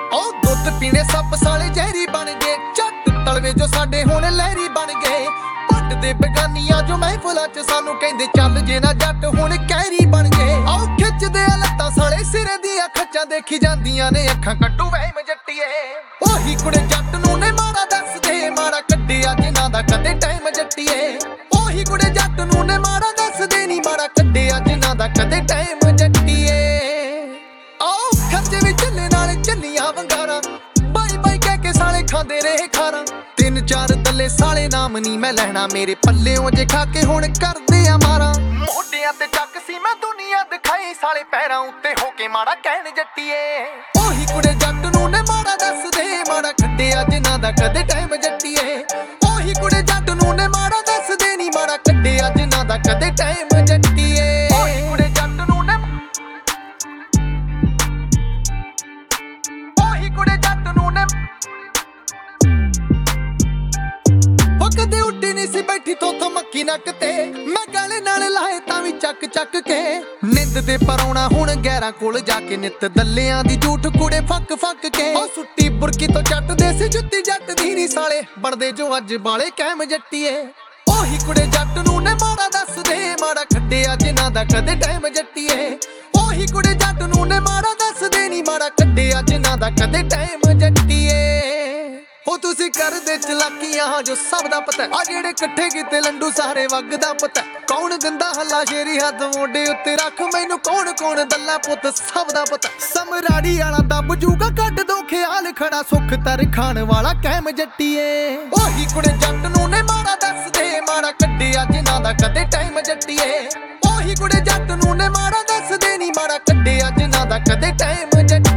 ਉਹ ਦੁੱਧ ਪੀਣੇ ਸੱਪ ਸਾਲੇ ਜ਼ਹਿਰੀ ਬਣ ਗਏ, ਝੱਟ ਤਲਵੇ ਜੋ ਸਾਡੇ ਹੁਣ ਲਹਿਰੀ ਬਣ ਗਏ। ਪੱਟ ਦੇ ਬੇਗਾਨੀਆਂ ਜੋ ਮਹਿਫਲਾਂ ਚ ਸਾਨੂੰ ਕਹਿੰਦੇ ਚੱਲ ਜੇ ਨਾ ਜੱਟ ਹੁਣ ਕਹਿਰੀ ਬਣ ਗਏ। ਆਓ ਖਿੱਚਦੇ ਆ ਲੱਤਾਂ ਸਾਲੇ ਸਿਰੇ ਦੀਆਂ ਖੱਚਾਂ, ਦੇਖੀ ਜਾਂਦੀਆਂ ਨੇ ਅੱਖਾਂ ਕੱਟੂ ਵਹਿਮ ਜੱਟੀਏ। ਉਹੀ ਕੁੜੇ ਜੱਟ ਨੂੰ ਨੇ ਮਾੜਾ ਦੱਸਦੇ, ਮਾੜਾ ਕੱਢਿਆ ਜਿਨ੍ਹਾਂ ਦਾ ਕਦੇ ਟਾਈਮ ਜੱਟੀਏ। ਉਹੀ ਕੁੜੇ ਜੱਟ ਨੂੰ ਨੇ ਮਾੜਾ ਦੱਸਦੇ ਨੀ, ਮਾੜਾ ਕੱਢਿਆ ਜਿਨ੍ਹਾਂ ਦਾ ਕਦੇ ਟਾਈਮ ਜੱਟੀਏ। ਆਓ ਖਰਚੇ ਵੀ ਚੱਲੇ ਨਾਲ ਚੱਲੀਆਂ ਵੰਗਾਰਾਂ, ਬਾਈ ਬਾਈ ਕਹਿ ਕੇ ਸਾਲੇ ਖਾਂਦੇ ਰਹੇ ਖਾਰਾਂ। ਤਿੰਨ ਚਾਰ ਦੱਲੇ ਸਾਲੇ ਨਾਮ ਨੀ ਮੈਂ ਲੈਣਾ, ਮੇਰੇ ਪੱਲਿਓਂ ਜੇ ਖਾ ਕੇ ਹੁਣ ਕਰਦੇ ਆ ਮਾਰਾਂ। ਮੋਢਿਆਂ ਤੇ ਚੱਕ ਸੀ ਮੈਂ ਦੁਨੀਆ ਦਿਖਾਈ, ਸਾਲੇ ਪੈਰਾਂ ਉੱਤੇ ਹੋ ਕੇ ਮਾੜਾ ਕਹਿਣ ਜੱਟੀਏ। ਉਹੀ ਕੁੜੇ ਜੱਟ ਨੂੰ ਨੇ ਮਾੜਾ ਦੱਸਦੇ, ਮਾੜਾ ਕੱਢਿਆ ਜਿਨ੍ਹਾਂ ਦਾ ਕਦੇ ਟਾਈਮ ਜੱਟੀਏ। ਉਹੀ ਕੁੜੇ ਜੱਟ ਨੂੰ ਨੇ ਮਾੜਾ ਦੱਸਦੇ ਨੀ, ਮਾੜਾ ਕੱਢਿਆ ਜਿਨ੍ਹਾਂ ਦਾ ਕਦੇ ਟਾਈਮ ਜੱਟੀਏ। ਉਹੀ ਕੁੜੇ ਜੱਟ ਨੂੰ ਨੇ, ਉਹੀ ਕੁੜੇ ਜੱਟ ਨੂੰ ਨੇ, ਕਦੇ ਉੱਡੀ ਨੀ ਸੀ ਬੈਠੀ ਥੋਥੋਂ ਮੱਕੀ ਨੱਕ ਤੇ, ਮੈਂ ਗਾਲੇ ਨਾਲ ਲਾਏ ਤਾਂ ਵੀ ਚੱਕ ਚੱਕ ਕੇ। ਨਿੰਦ ਤੇ ਪਰੌਣਾ ਹੁਣ ਗੈਰਾਂ ਕੋਲ ਜਾ ਕੇ, ਨਿੱਤ ਦੱਲਿਆਂ ਦੀ ਝੂਠ ਕੁੜੇ ਫੱਕ ਫੱਕ ਕੇ। ਉਹ ਸੁੱਟੀ ਬੁਰਕੀ ਤੋਂ ਚੱਟਦੇ ਸੀ ਜੁੱਤੀ ਜੱਟ ਦੀ ਨੀ, ਸਾਲੇ ਬਣਦੇ ਜੋ ਅੱਜ ਬਾਲੇ ਕਹਿਮ ਜੱਟੀਏ। ਉਹੀ ਕੁੜੇ ਜੱਟ ਨੂੰ ਨੇ ਮਾੜਾ ਦੱਸਦੇ, ਮਾੜਾ ਕੱਢਿਆ ਜਿਨ੍ਹਾਂ ਦਾ ਕਦੇ ਟਾਈਮ ਜੱਟੀਏ। ਉਹੀ ਕੁੜੇ ਜੱਟ ਨੂੰ ਨੇ ਮਾੜਾ ਦੱਸਦੇ ਨੀ, ਮਾੜਾ ਕੱਢਿਆ ਜਿਨ੍ਹਾਂ ਦਾ ਕਦੇ ਟਾਈਮ ਜੱਟੀਏ। ਉਹ ਤੁਸੀਂ ਕਰਦੇ ਚਲਾਕੀਆਂ ਜੋ ਸਭ ਦਾ ਪਤਾ, ਆ ਜਿਹੜੇ ਇਕੱਠੇ ਕੀਤੇ ਲੰਡੂ ਸਾਰੇ ਵਗ ਦਾ ਪਤਾ। ਕੌਣ ਦਿੰਦਾ ਹੱਲਾ ਸ਼ੇਰੀ ਹੱਥ ਮੋਢੇ ਉੱਤੇ ਰੱਖ, ਮੈਨੂੰ ਕੌਣ ਕੌਣ ਦੱਲਾ ਪੁੱਤ ਸਭ ਦਾ ਪਤਾ। ਸਮਰਾੜੀ ਵਾਲਾ ਦੱਬ ਜੂਗਾ ਕੱਢ ਦੋ ਖਿਆਲ, ਖੜਾ ਸੁੱਖ ਤਰ ਖਾਣ ਵਾਲਾ ਕਹਿਮ ਜੱਟੀਏ। ਉਹੀ ਕੁੜੇ ਜੱਟ ਨੂੰ ਨੇ ਮਾੜਾ ਦੱਸਦੇ, ਮਾੜਾ ਕੱਢਿਆ ਜਿਨ੍ਹਾਂ ਦਾ ਕਦੇ ਟਾਈਮ ਜੱਟੀਏ। ਉਹੀ ਕੁੜੇ ਜੱਟ ਨੂੰ ਨੇ ਮਾੜਾ ਦੱਸਦੇ ਨੀ, ਮਾੜਾ ਕੱਢਿਆ ਜਿਨ੍ਹਾਂ ਦਾ ਕਦੇ ਟਾਈਮ ਜੱਟੀਏ।